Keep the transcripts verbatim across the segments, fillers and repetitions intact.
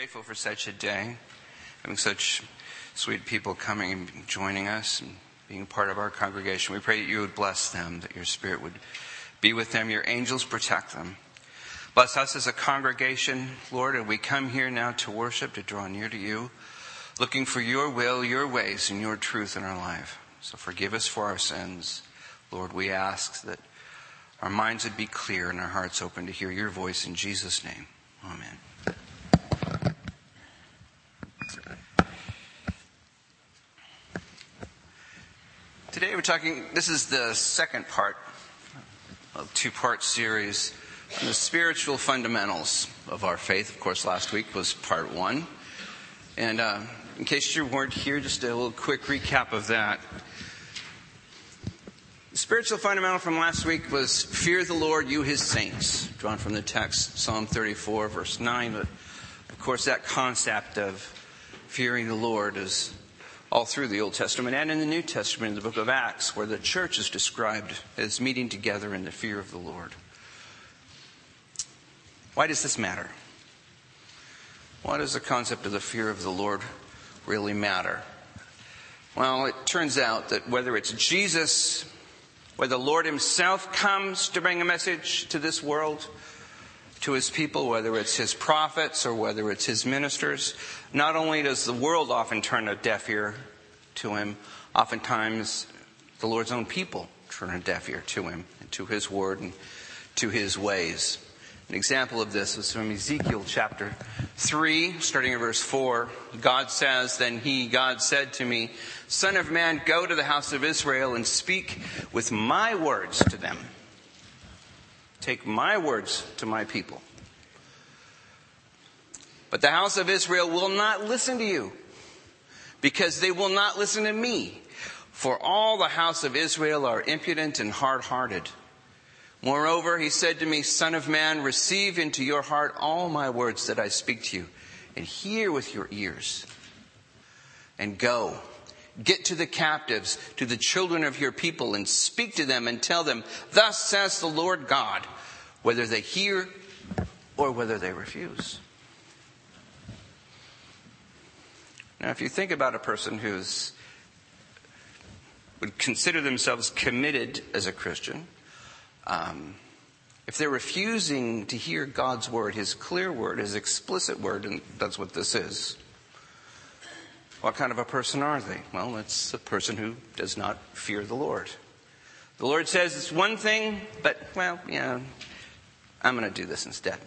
grateful for such a day, having such sweet people coming and joining us and being part of our congregation. We pray that you would bless them, that your Spirit would be with them, your angels protect them. Bless us as a congregation, Lord, and we come here now to worship, to draw near to you, looking for your will, your ways, and your truth in our life. So forgive us for our sins. Lord, we ask that our minds would be clear and our hearts open to hear your voice in Jesus' name. Amen. Today we're talking, this is the second part of a two-part series on the spiritual fundamentals of our faith. Of course, last week was part one. And uh, in case you weren't here, just a little quick recap of that. The spiritual fundamental from last week was fear the Lord, you his saints, drawn from the text, Psalm thirty-four, verse nine. But of course, that concept of fearing the Lord is all through the Old Testament and in the New Testament, in the book of Acts, where the church is described as meeting together in the fear of the Lord. Why does this matter? Why does the concept of the fear of the Lord really matter? Well, it turns out that whether it's Jesus, whether the Lord himself comes to bring a message to this world, to his people, whether it's his prophets or whether it's his ministers, not only does the world often turn a deaf ear to him, oftentimes the Lord's own people turn a deaf ear to him and to his word and to his ways. An example of this is from Ezekiel chapter three, starting at verse four. God says, "Then he, God, said to me, Son of man, go to the house of Israel and speak with my words to them. Take my words to my people. But the house of Israel will not listen to you, because they will not listen to me. For all the house of Israel are impudent and hard-hearted. Moreover, he said to me, Son of man, receive into your heart all my words that I speak to you, and hear with your ears. And go, get to the captives, to the children of your people, and speak to them and tell them, Thus says the Lord God, whether they hear or whether they refuse." Now, if you think about a person who's would consider themselves committed as a Christian, um, if they're refusing to hear God's word, his clear word, his explicit word, and that's what this is, what kind of a person are they? Well, it's a person who does not fear the Lord. The Lord says it's one thing, but, well, yeah, I'm going to do this instead.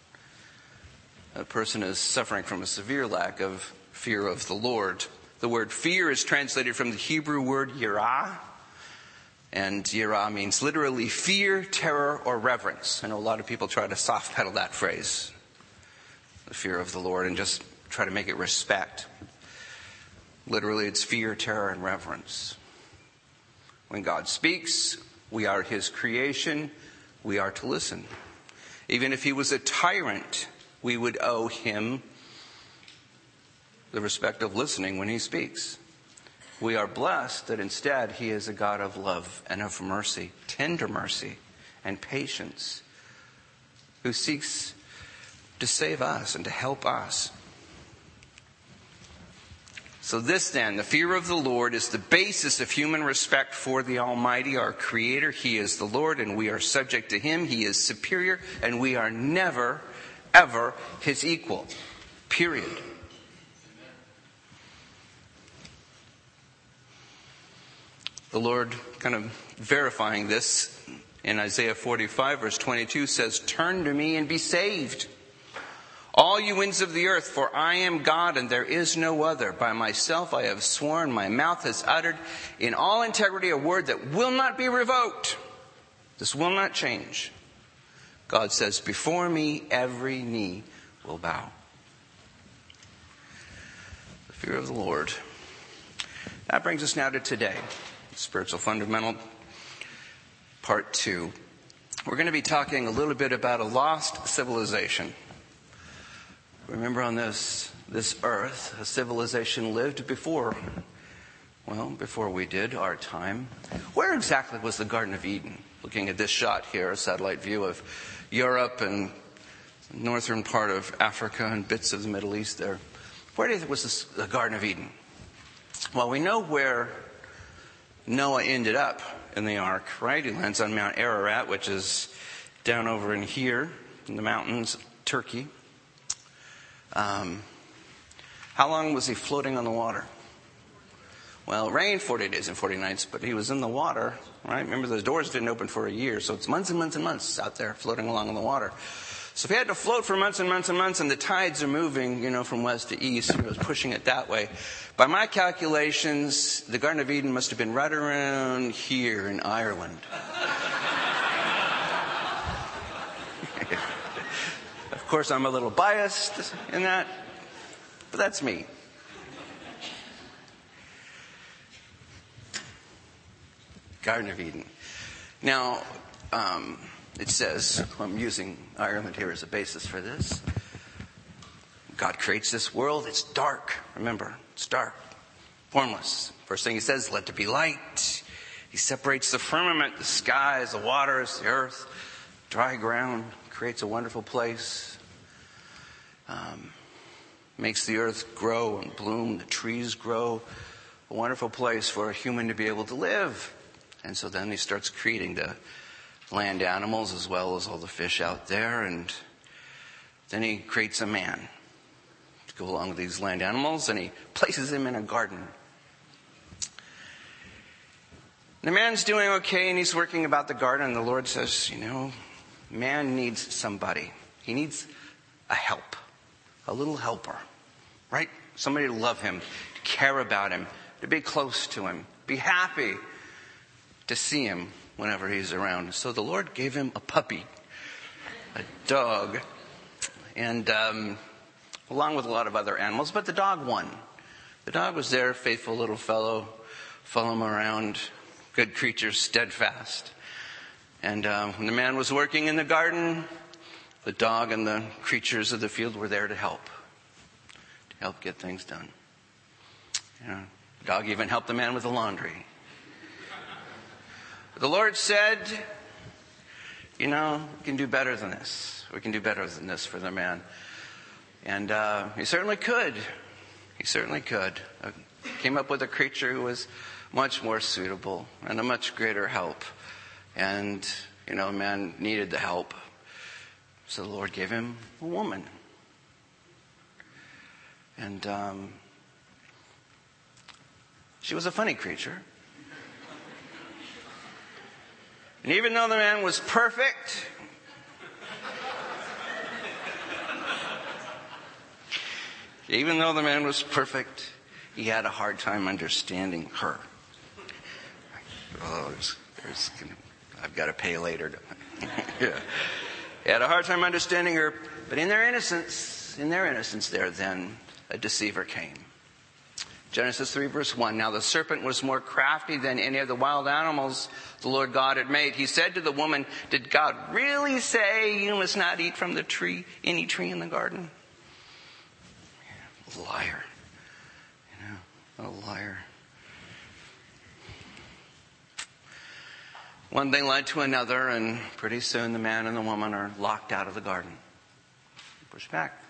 A person is suffering from a severe lack of fear of the Lord. The word fear is translated from the Hebrew word yirah. And yirah means literally fear, terror, or reverence. I know a lot of people try to soft pedal that phrase, the fear of the Lord, and just try to make it respect. Literally, it's fear, terror, and reverence. When God speaks, we are his creation. We are to listen. Even if he was a tyrant, we would owe him the respect of listening when he speaks. We are blessed that instead he is a God of love and of mercy, tender mercy and patience, who seeks to save us and to help us. So this then, the fear of the Lord, is the basis of human respect for the Almighty, our Creator. He is the Lord and we are subject to him. He is superior and we are never, ever his equal. Period. The Lord, kind of verifying this in Isaiah forty-five, verse twenty-two, says, "Turn to me and be saved, all you winds of the earth, for I am God and there is no other. By myself I have sworn, my mouth has uttered in all integrity a word that will not be revoked." This will not change. God says, "Before me every knee will bow." The fear of the Lord. That brings us now to today. Spiritual fundamental, part two. We're going to be talking a little bit about a lost civilization. Remember, on this this earth, a civilization lived before, well, before we did, our time. Where exactly was the Garden of Eden? Looking at this shot here, a satellite view of Europe and northern part of Africa and bits of the Middle East there. Where was this, the Garden of Eden? Well, we know where Noah ended up in the ark, right? He lands on Mount Ararat, which is down over in here in the mountains, Turkey. Um, how long was he floating on the water? Well, it rained forty days and forty nights, but he was in the water, right? Remember, the doors didn't open for a year, so it's months and months and months out there floating along in the water. So if he had to float for months and months and months, and the tides are moving, you know, from west to east, and he was pushing it that way. By my calculations, the Garden of Eden must have been right around here in Ireland. Of course, I'm a little biased in that, but that's me. Garden of Eden. Now, um, it says, I'm using Ireland here as a basis for this. God creates this world. It's dark. Remember, it's dark, formless. First thing he says, let there be light. He separates the firmament, the skies, the waters, the earth, dry ground, creates a wonderful place. Um, makes the earth grow and bloom, the trees grow. A wonderful place for a human to be able to live. And so then he starts creating the land animals as well as all the fish out there. And then he creates a man to go along with these land animals, and he places him in a garden. The man's doing okay, and he's working about the garden, and the Lord says, you know, man needs somebody. He needs a help, a little helper, right? Somebody to love him, to care about him, to be close to him, be happy to see him whenever he's around. So the Lord gave him a puppy, a dog, and um, along with a lot of other animals, but the dog won. The dog was there, faithful little fellow, follow him around, good creature, steadfast. And uh, when the man was working in the garden, the dog and the creatures of the field were there to help, to help get things done. You know, the dog even helped the man with the laundry. The Lord said, you know, we can do better than this. We can do better than this for the man. And uh, he certainly could. He certainly could. Uh, came up with a creature who was much more suitable and a much greater help. And, you know, man needed the help. So the Lord gave him a woman. And um, she was a funny creature. And even though the man was perfect, even though the man was perfect, he had a hard time understanding her. Oh, there's, there's I've got to pay later. Yeah. He had a hard time understanding her, but in their innocence, in their innocence there then, a deceiver came. Genesis three verse one, now the serpent was more crafty than any of the wild animals the Lord God had made. He said to the woman, did God really say you must not eat from the tree, any tree in the garden? Liar. You know, a liar. One thing led to another, and pretty soon the man and the woman are locked out of the garden. Pushed back.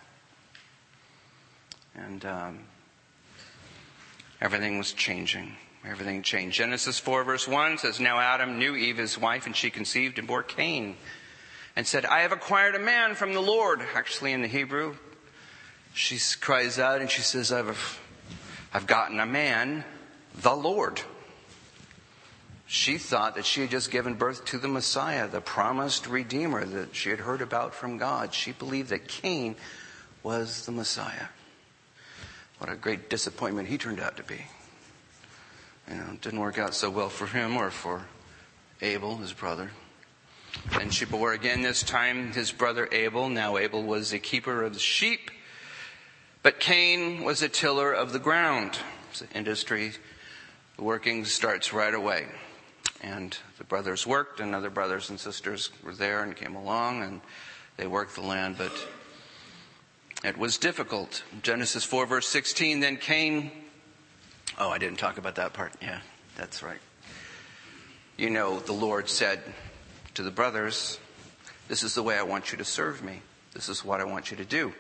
And um, everything was changing. Everything changed. Genesis four verse one says, now Adam knew Eve his wife, and she conceived and bore Cain, and said, I have acquired a man from the Lord. Actually, in the Hebrew, she cries out and she says, I've, I've gotten a man, the Lord. She thought that she had just given birth to the Messiah, the promised Redeemer that she had heard about from God. She believed that Cain was the Messiah. What a great disappointment he turned out to be. You know, it didn't work out so well for him or for Abel, his brother. Then she bore again, this time his brother Abel. Now Abel was a keeper of the sheep, but Cain was a tiller of the ground. It's an industry. The working starts right away. And the brothers worked, and other brothers and sisters were there and came along, and they worked the land, but it was difficult. Genesis four verse sixteen, then Cain, oh, I didn't talk about that part. Yeah, that's right. You know, the Lord said to the brothers, this is the way I want you to serve me. This This is what I want you to do.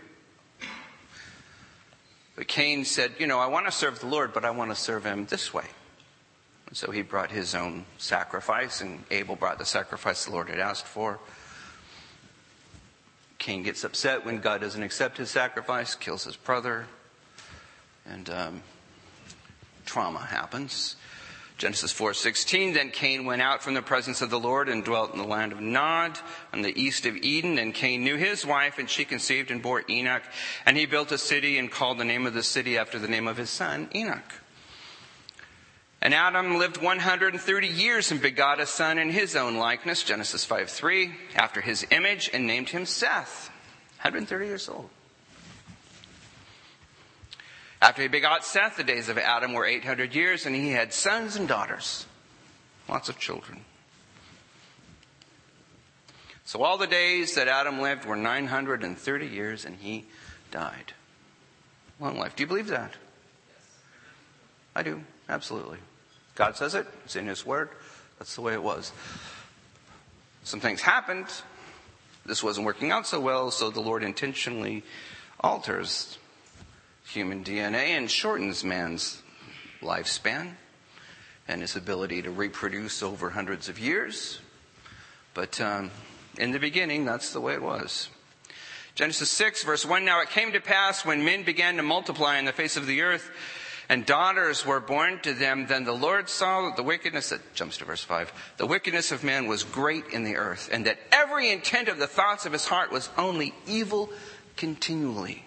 But Cain said, you know, I want to serve the Lord, but I want to serve him this way. And so he brought his own sacrifice, and Abel brought the sacrifice the Lord had asked for. Cain gets upset when God doesn't accept his sacrifice, kills his brother, and um, trauma happens. Genesis four sixteen, then Cain went out from the presence of the Lord and dwelt in the land of Nod on the east of Eden. And Cain knew his wife, and she conceived and bore Enoch. And he built a city and called the name of the city after the name of his son, Enoch. And Adam lived one hundred thirty years and begot a son in his own likeness, Genesis five three, after his image, and named him Seth. one hundred thirty years old. After he begot Seth, the days of Adam were eight hundred years, and he had sons and daughters. Lots of children. So all the days that Adam lived were nine hundred thirty years, and he died. Long life. Do you believe that? I do. Absolutely. God says it. It's in his word. That's the way it was. Some things happened. This wasn't working out so well, so the Lord intentionally alters human D N A and shortens man's lifespan and his ability to reproduce over hundreds of years. But um, in the beginning, that's the way it was. Genesis six, verse one, now it came to pass when men began to multiply in the face of the earth, and daughters were born to them, then the Lord saw that the wickedness, that jumps to verse five, the wickedness of man was great in the earth, and that every intent of the thoughts of his heart was only evil continually.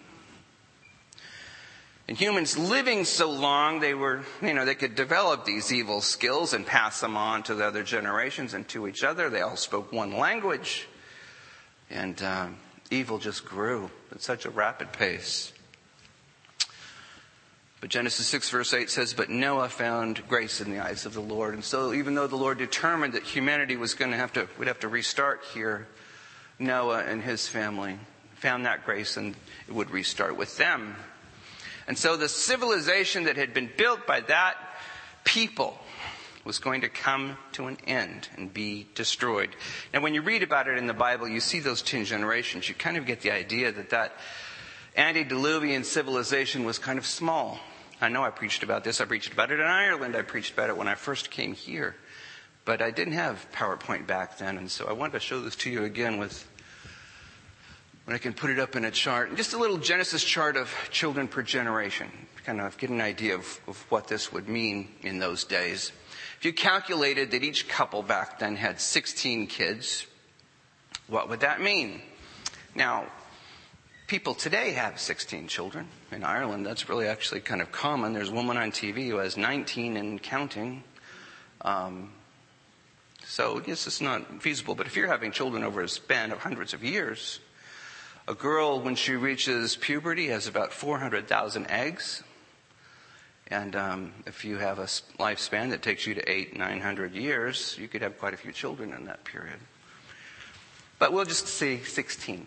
And humans living so long, they were, you know, they could develop these evil skills and pass them on to the other generations and to each other. They all spoke one language. And um, evil just grew at such a rapid pace. But Genesis six verse eight says, but Noah found grace in the eyes of the Lord. And so even though the Lord determined that humanity was going to have to, we'd have to restart here, Noah and his family found that grace, and it would restart with them. And so the civilization that had been built by that people was going to come to an end and be destroyed. Now, when you read about it in the Bible, you see those ten generations. You kind of get the idea that that antediluvian civilization was kind of small. I know I preached about this. I preached about it in Ireland. I preached about it when I first came here. But I didn't have PowerPoint back then, and so I wanted to show this to you again with when I can put it up in a chart. And just a little Genesis chart of children per generation, to kind of get an idea of, of what this would mean in those days. If you calculated that each couple back then had sixteen kids, what would that mean? Now, people today have sixteen children. In Ireland, that's really actually kind of common. There's a woman on T V who has nineteen and counting. Um, so, yes, it's not feasible. But if you're having children over a span of hundreds of years, a girl, when she reaches puberty, has about four hundred thousand eggs. And um, if you have a lifespan that takes you to eight, nine hundred years, you could have quite a few children in that period. But we'll just say sixteen.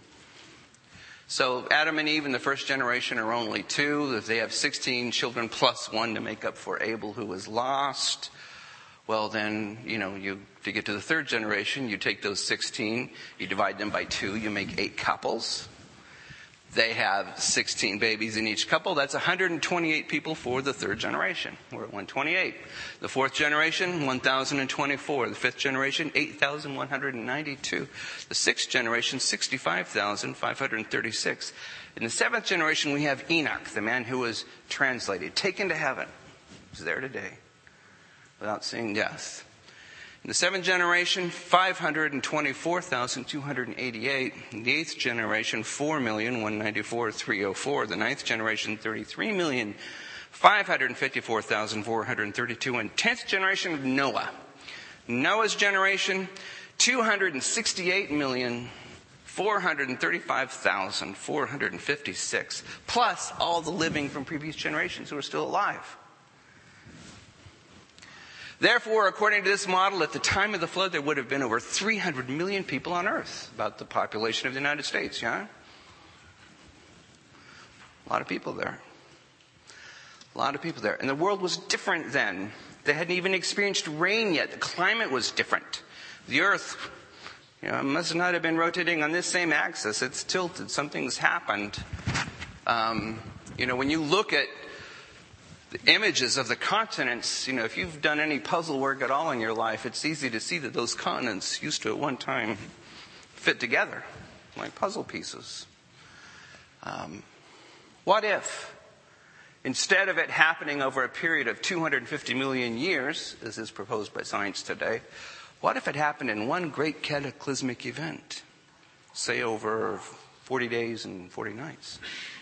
So Adam and Eve in the first generation are only two. If they have sixteen children plus one to make up for Abel, who was lost, well then, you know, you to get to the third generation, you take those sixteen, you divide them by two, you make eight couples. They have sixteen babies in each couple. That's one hundred twenty-eight people for the third generation. We're at one hundred twenty-eight. The fourth generation, one thousand twenty-four. The fifth generation, eight thousand one hundred ninety-two. The sixth generation, sixty-five thousand five hundred thirty-six. In the seventh generation, we have Enoch, the man who was translated, taken to heaven. He's there today without seeing death. In the seventh generation, five hundred twenty-four thousand two hundred eighty-eight. In the eighth generation, four million one hundred ninety-four thousand three hundred four. The ninth generation, thirty-three million five hundred fifty-four thousand four hundred thirty-two. And tenth generation of Noah. Noah's generation, two hundred sixty-eight million four hundred thirty-five thousand four hundred fifty-six. Plus all the living from previous generations who are still alive. Therefore, according to this model, at the time of the flood, there would have been over three hundred million people on earth, about the population of the United States, yeah? A lot of people there. A lot of people there. And the world was different then. They hadn't even experienced rain yet. The climate was different. The earth, You know, it must not have been rotating on this same axis. It's tilted. Something's happened. Um, you know, when you look at the images of the continents, you know, if you've done any puzzle work at all in your life, it's easy to see that those continents used to at one time fit together like puzzle pieces. Um, what if, instead of it happening over a period of two hundred fifty million years, as is proposed by science today, what if it happened in one great cataclysmic event, say over forty days and forty nights?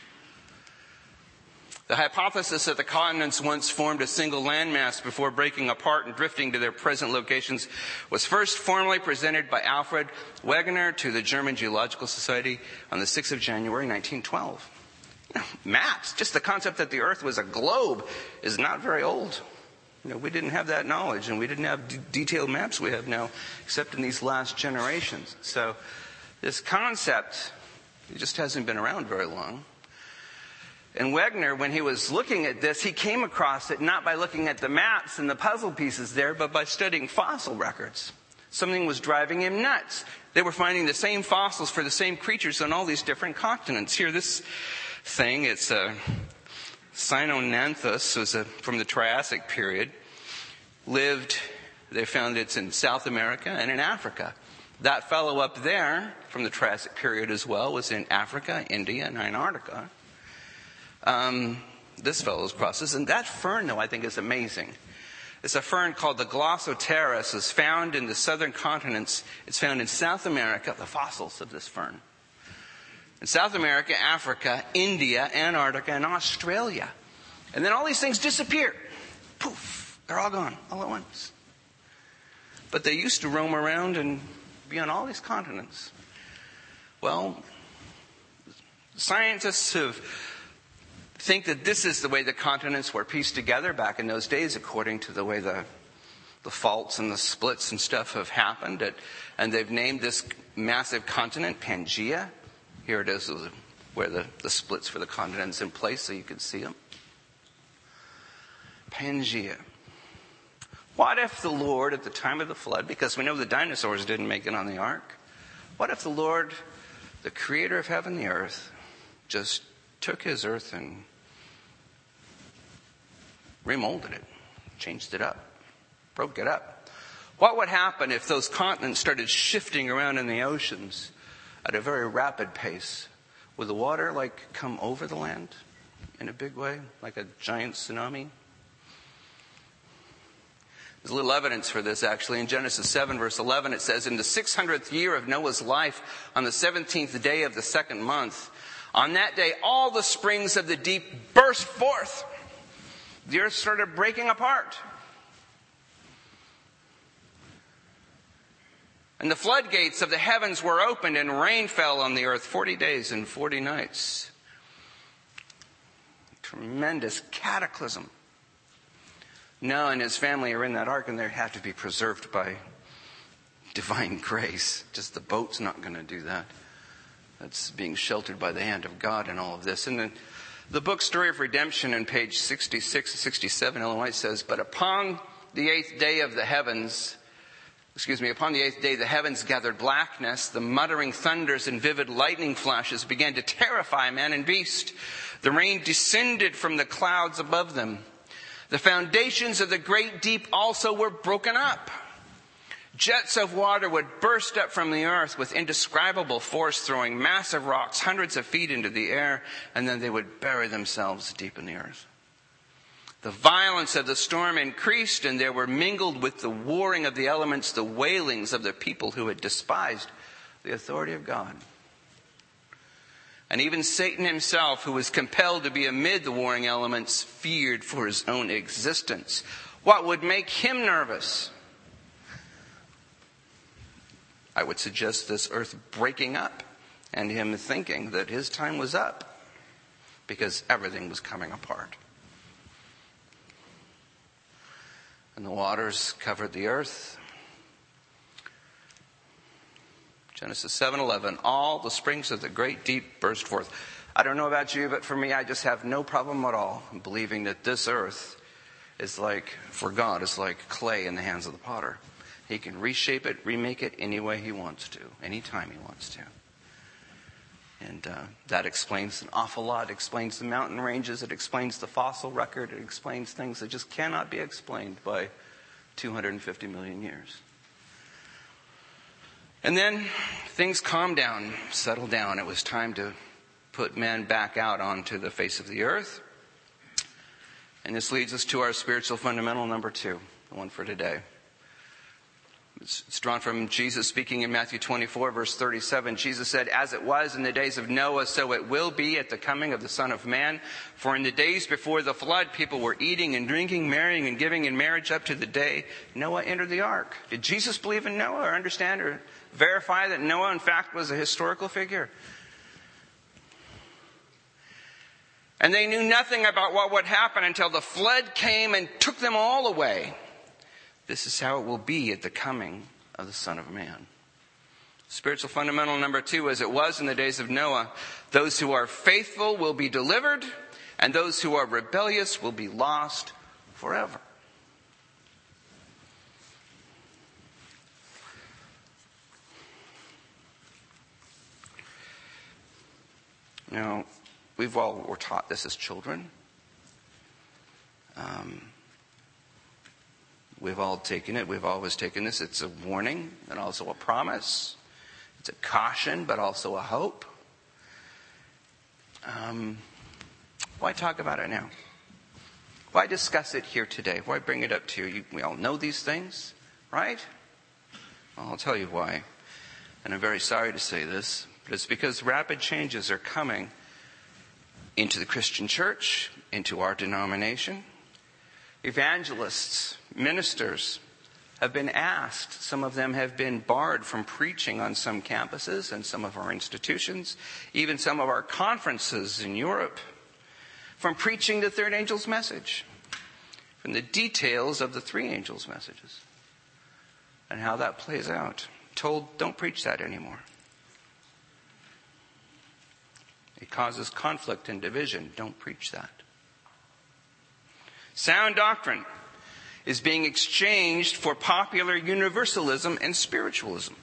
The hypothesis that the continents once formed a single landmass before breaking apart and drifting to their present locations was first formally presented by Alfred Wegener to the German Geological Society on the sixth of January, nineteen twelve. Maps, just the concept that the Earth was a globe, is not very old. You know, we didn't have that knowledge, and we didn't have d- detailed maps we have now, except in these last generations. So this concept, it just hasn't been around very long. And Wegener, when he was looking at this, he came across it not by looking at the maps and the puzzle pieces there, but by studying fossil records. Something was driving him nuts. They were finding the same fossils for the same creatures on all these different continents. Here, this thing, it's a Cynonanthus, was a, from the Triassic period, lived, they found it's in South America and in Africa. That fellow up there, from the Triassic period as well, was in Africa, India, and Antarctica. Um, this fellow's crosses. And that fern, though, I think is amazing. It's a fern called the Glossopteris. It's found in the southern continents. It's found in South America, the fossils of this fern. In South America, Africa, India, Antarctica, and Australia. And then all these things disappear. Poof, they're all gone all at once. But they used to roam around and be on all these continents. Well, scientists have think that this is the way the continents were pieced together back in those days, according to the way the the faults and the splits and stuff have happened. It, and they've named this massive continent Pangaea. Here it is where the, the splits for the continents in place so you can see them. Pangaea. What if the Lord at the time of the flood, because we know the dinosaurs didn't make it on the ark, what if the Lord, the creator of heaven and the earth, just took his earth and remolded it, changed it up, broke it up? What would happen if those continents started shifting around in the oceans at a very rapid pace? Would the water like come over the land in a big way, like a giant tsunami? There's a little evidence for this, actually. In Genesis seven, verse eleven, it says, "In the six hundredth year of Noah's life, on the seventeenth day of the second month, on that day all the springs of the deep burst forth." The earth started breaking apart. And the floodgates of the heavens were opened, and rain fell on the earth forty days and forty nights. Tremendous cataclysm. Noah and his family are in that ark, and they have to be preserved by divine grace. Just the boat's not going to do that. That's being sheltered by the hand of God in all of this. And then the book Story of Redemption on page sixty-six and sixty-seven, Ellen White says, "But upon the eighth day of the heavens, excuse me, upon the eighth day the heavens gathered blackness. The muttering thunders and vivid lightning flashes began to terrify man and beast. The rain descended from the clouds above them. The foundations of the great deep also were broken up. Jets of water would burst up from the earth with indescribable force, throwing massive rocks hundreds of feet into the air, and then they would bury themselves deep in the earth. The violence of the storm increased, and there were mingled with the warring of the elements the wailings of the people who had despised the authority of God. And even Satan himself, who was compelled to be amid the warring elements, feared for his own existence. What would make him nervous? I would suggest this earth breaking up and him thinking that his time was up because everything was coming apart. And the waters covered the earth. Genesis seven eleven, all the springs of the great deep burst forth. I don't know about you, but for me, I just have no problem at all believing that this earth is like, for God, is like clay in the hands of the potter. He can reshape it, remake it any way he wants to, anytime he wants to. And uh, that explains an awful lot. It explains the mountain ranges. It explains the fossil record. It explains things that just cannot be explained by two hundred fifty million years. And then things calmed down, settled down. It was time to put man back out onto the face of the earth. And this leads us to our spiritual fundamental number two, the one for today. It's, it's drawn from Jesus speaking in Matthew twenty-four, verse thirty-seven. Jesus said, "As it was in the days of Noah, so it will be at the coming of the Son of Man. For in the days before the flood, people were eating and drinking, marrying and giving in marriage up to the day Noah entered the ark." Did Jesus believe in Noah or understand or verify that Noah, in fact, was a historical figure? And they knew nothing about what would happen until the flood came and took them all away. This is how it will be at the coming of the Son of Man. Spiritual fundamental number two, as it was in the days of Noah, those who are faithful will be delivered, and those who are rebellious will be lost forever. Now, we've all were taught this as children. Um, we've all taken it. We've always taken this. It's a warning and also a promise. It's a caution, but also a hope. Um, why talk about it now? Why discuss it here today? Why bring it up to you? you? We all know these things, right? Well, I'll tell you why. And I'm very sorry to say this, but it's because rapid changes are coming into the Christian church, into our denomination. Evangelists, ministers have been asked, some of them have been barred from preaching on some campuses and some of our institutions, even some of our conferences in Europe, from preaching the third angel's message, from the details of the three angels' messages, and how that plays out. Told, don't preach that anymore. It causes conflict and division. Don't preach that. Sound doctrine is being exchanged for popular universalism and spiritualism.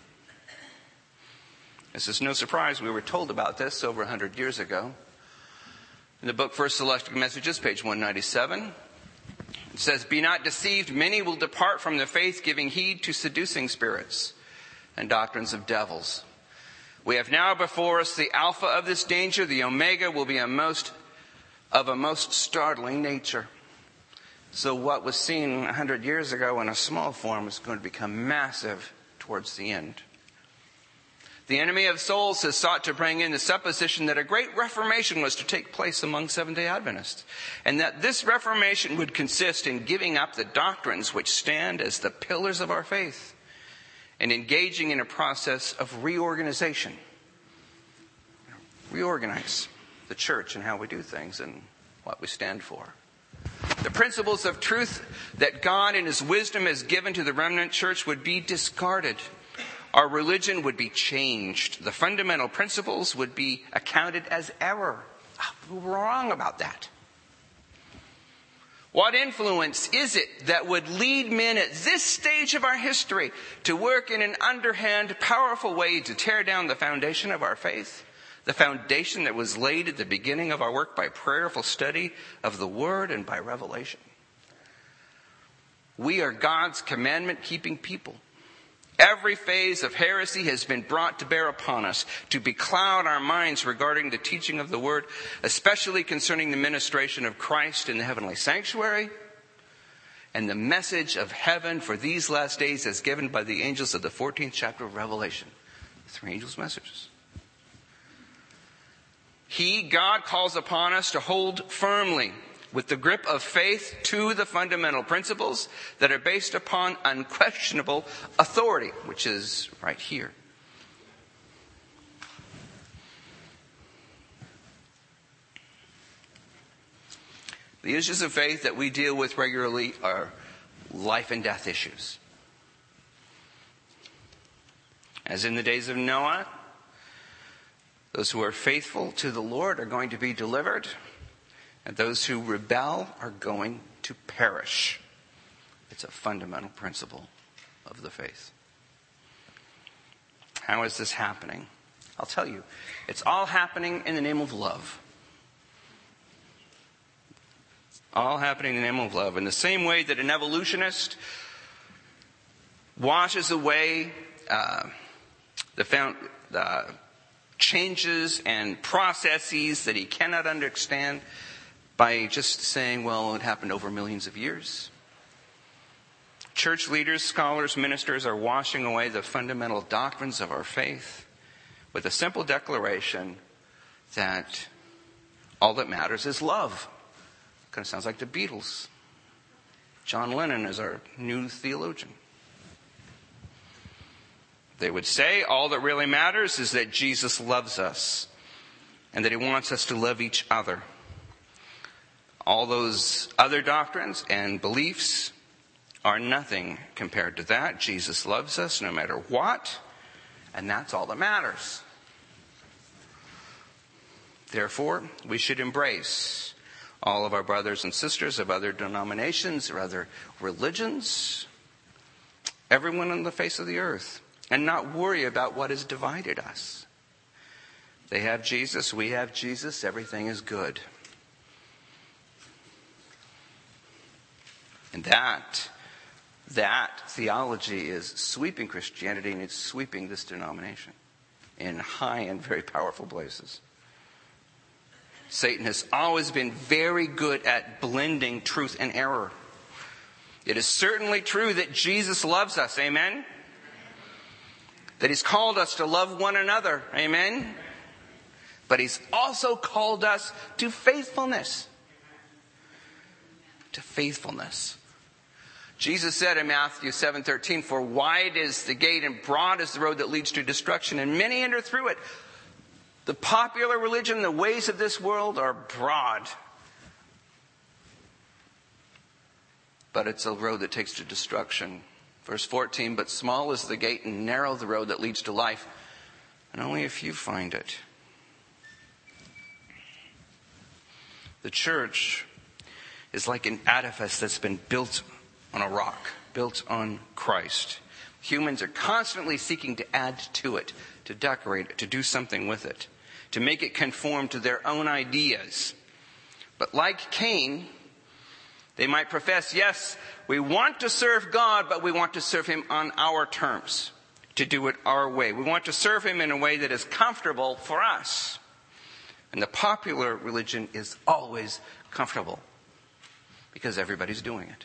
This is no surprise. We were told about this over one hundred years ago. In the book First Celestial Messages, page one ninety-seven, it says, "Be not deceived, many will depart from the faith, giving heed to seducing spirits and doctrines of devils. We have now before us the alpha of this danger. The omega will be a most of a most startling nature." So what was seen one hundred years ago in a small form is going to become massive towards the end. The enemy of souls has sought to bring in the supposition that a great reformation was to take place among Seventh-day Adventists, and that this reformation would consist in giving up the doctrines which stand as the pillars of our faith and engaging in a process of reorganization. Reorganize the church and how we do things and what we stand for. The principles of truth that God in His wisdom has given to the remnant church would be discarded. Our religion would be changed. The fundamental principles would be accounted as error. We're wrong about that. What influence is it that would lead men at this stage of our history to work in an underhand, powerful way to tear down the foundation of our faith? The foundation that was laid at the beginning of our work by prayerful study of the Word and by revelation. We are God's commandment-keeping people. Every phase of heresy has been brought to bear upon us to becloud our minds regarding the teaching of the Word, especially concerning the ministration of Christ in the heavenly sanctuary and the message of heaven for these last days as given by the angels of the fourteenth chapter of Revelation. The three angels' messages. He, God, calls upon us to hold firmly with the grip of faith to the fundamental principles that are based upon unquestionable authority, which is right here. The issues of faith that we deal with regularly are life and death issues. As in the days of Noah, those who are faithful to the Lord are going to be delivered, and those who rebel are going to perish. It's a fundamental principle of the faith. How is this happening? I'll tell you. It's all happening in the name of love. All happening in the name of love. In the same way that an evolutionist washes away uh, the found, uh, changes and processes that he cannot understand by just saying, well, it happened over millions of years. Church leaders, scholars, ministers are washing away the fundamental doctrines of our faith with a simple declaration that all that matters is love. Kind of sounds like the Beatles. John Lennon is our new theologian. They would say all that really matters is that Jesus loves us and that he wants us to love each other. All those other doctrines and beliefs are nothing compared to that. Jesus loves us no matter what, and that's all that matters. Therefore, we should embrace all of our brothers and sisters of other denominations or other religions, everyone on the face of the earth, and not worry about what has divided us. They have Jesus, we have Jesus, everything is good. And that, that theology is sweeping Christianity, and it's sweeping this denomination in high and very powerful places. Satan has always been very good at blending truth and error. It is certainly true that Jesus loves us, amen? That he's called us to love one another, amen? But he's also called us to faithfulness. To faithfulness. Jesus said in Matthew seven thirteen, "For wide is the gate and broad is the road that leads to destruction, and many enter through it." The popular religion, the ways of this world are broad. But it's a road that takes to destruction. Verse fourteen, "But small is the gate and narrow the road that leads to life, and only a few find it." The church is like an edifice that's been built on a rock, built on Christ. Humans are constantly seeking to add to it, to decorate it, to do something with it, to make it conform to their own ideas. But like Cain, they might profess, yes, we want to serve God, but we want to serve him on our terms, to do it our way. We want to serve him in a way that is comfortable for us. And the popular religion is always comfortable because everybody's doing it.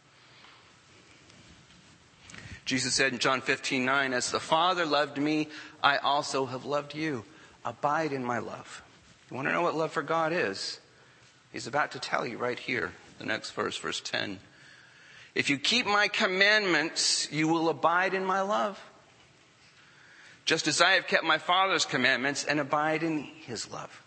Jesus said in John fifteen nine, "As the Father loved me, I also have loved you. Abide in my love." You want to know what love for God is? He's about to tell you right here, the next verse, verse ten. "If you keep my commandments, you will abide in my love, just as I have kept my Father's commandments and abide in his love."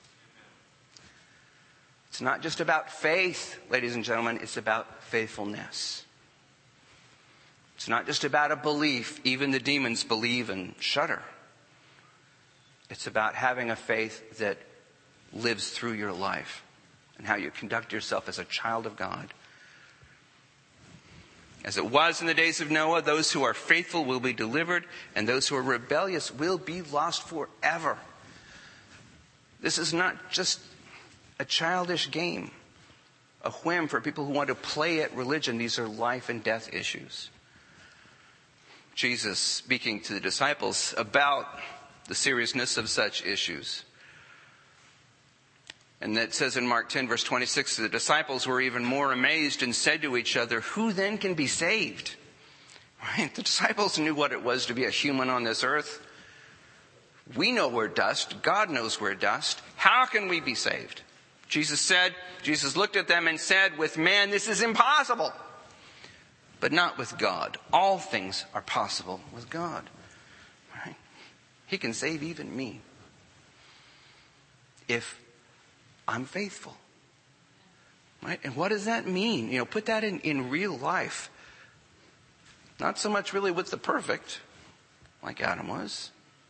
It's not just about faith, ladies and gentlemen. It's about faithfulness. It's not just about a belief. Even the demons believe and shudder. It's about having a faith that lives through your life and how you conduct yourself as a child of God. As it was in the days of Noah, those who are faithful will be delivered, and those who are rebellious will be lost forever. This is not just a childish game, a whim for people who want to play at religion. These are life and death issues. Jesus speaking to the disciples about the seriousness of such issues. And that says in Mark ten, verse twenty-six, the disciples were even more amazed and said to each other, "Who then can be saved?" Right? The disciples knew what it was to be a human on this earth. We know we're dust. God knows we're dust. How can we be saved? Jesus said, Jesus looked at them and said, "With man this is impossible, but not with God. All things are possible with God." Right? He can save even me if I'm faithful. Right? And what does that mean? You know, put that in, in real life. Not so much really with the perfect, like Adam was,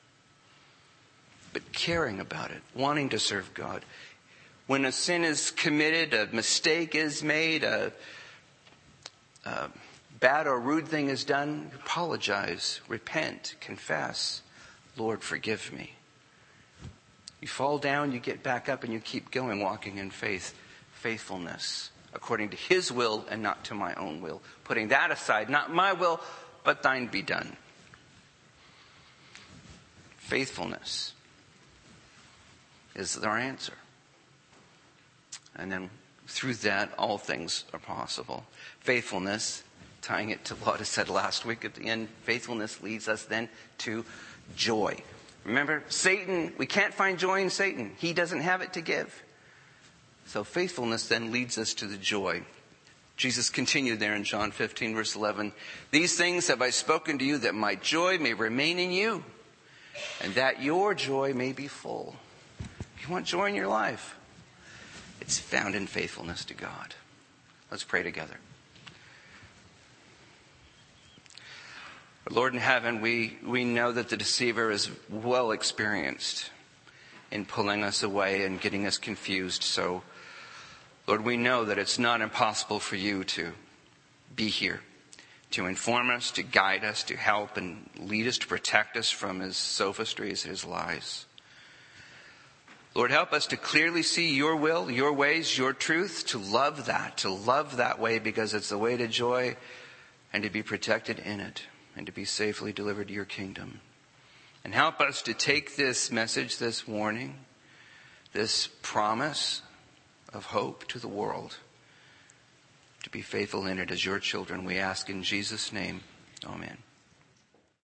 but caring about it, wanting to serve God. When a sin is committed, a mistake is made, a, a bad or rude thing is done, apologize, repent, confess. Lord, forgive me. You fall down, you get back up, and you keep going, walking in faith. Faithfulness, according to his will and not to my own will. Putting that aside, not my will, but thine be done. Faithfulness is our answer. And then through that, all things are possible. Faithfulness, tying it to what I said last week at the end, faithfulness leads us then to joy. Remember, Satan, we can't find joy in Satan. He doesn't have it to give. So faithfulness then leads us to the joy. Jesus continued there in John fifteen, verse eleven. These things have I spoken to you, that my joy may remain in you, and that your joy may be full. If you want joy in your life, it's found in faithfulness to God. Let's pray together. Lord in heaven, we, we know that the deceiver is well experienced in pulling us away and getting us confused. So, Lord, we know that it's not impossible for you to be here, to inform us, to guide us, to help and lead us, to protect us from his sophistries, his lies. Lord, help us to clearly see your will, your ways, your truth, to love that, to love that way because it's the way to joy and to be protected in it and to be safely delivered to your kingdom. And help us to take this message, this warning, this promise of hope to the world, to be faithful in it as your children. We ask in Jesus' name. Amen.